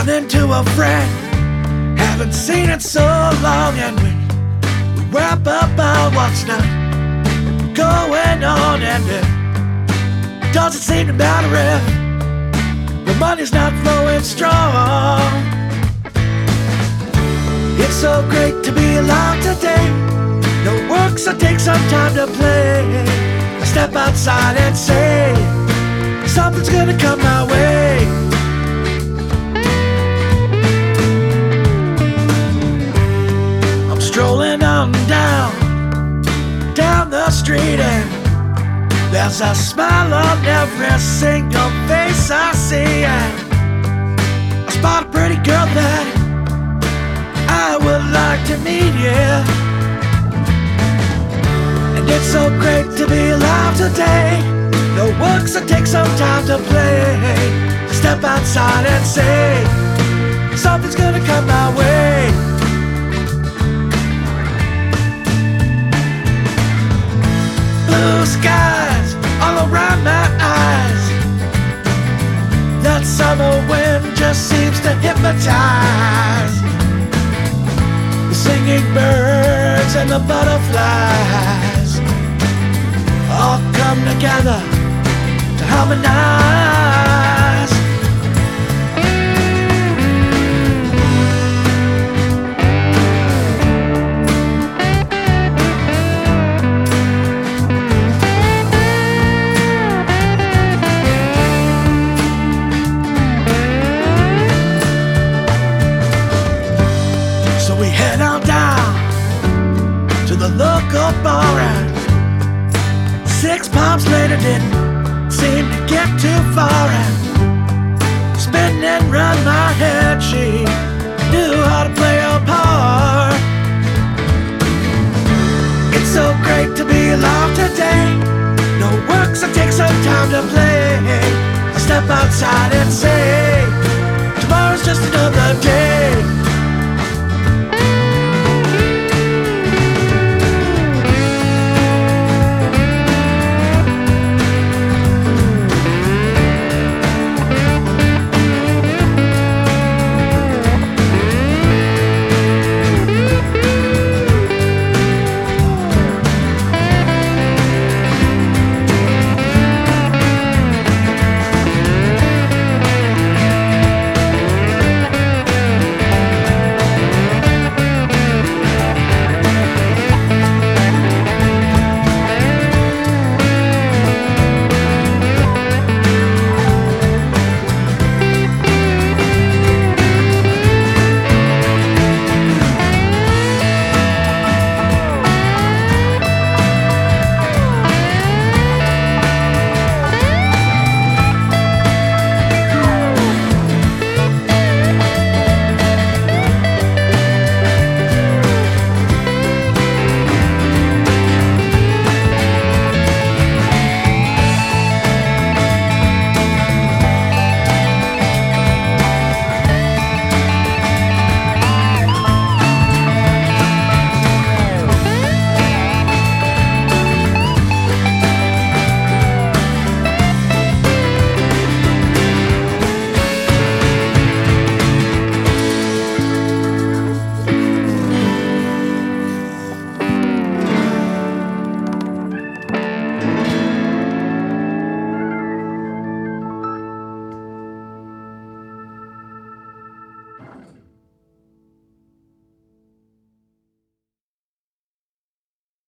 run into a friend, haven't seen it so long, and we wrap up on what's not going on, and it doesn't seem to matter if the money's not flowing strong. It's so great to be alive today. No work, so take some time to play. I step outside and say something's gonna come my way. I'm strolling on down the street, and there's a smile on every single face I see, and I spot a pretty girl that I would like to meet, yeah. And it's so great to be alive today. No work, so take some time to play. Step outside and say something's gonna come my way. Blue skies all around my eyes. That summer wind just seems to hypnotize. The singing birds and the butterflies all come together to harmonize. So we head on down to the local bar, and 6 pumps later didn't seem to get too far, and spin and run my head, she knew how to play a part. It's so great to be alive today. No work, so take some time to play. I step outside and say tomorrow's just another day.